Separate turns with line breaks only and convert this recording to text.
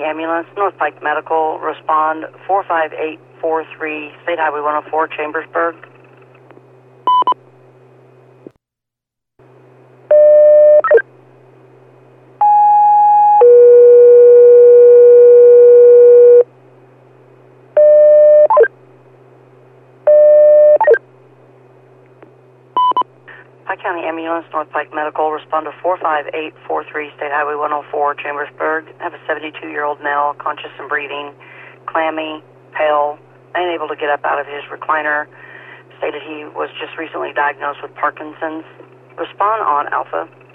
Ambulance, North Pike Medical, respond 45843, State Highway 104, Chambersburg. Pike County Ambulance, North Pike Medical, respond to 45843, State Highway 104, Chambersburg. I have a 72-year-old male, conscious and breathing, clammy, pale, unable to get up out of his recliner. Stated he was just recently diagnosed with Parkinson's. Respond on Alpha.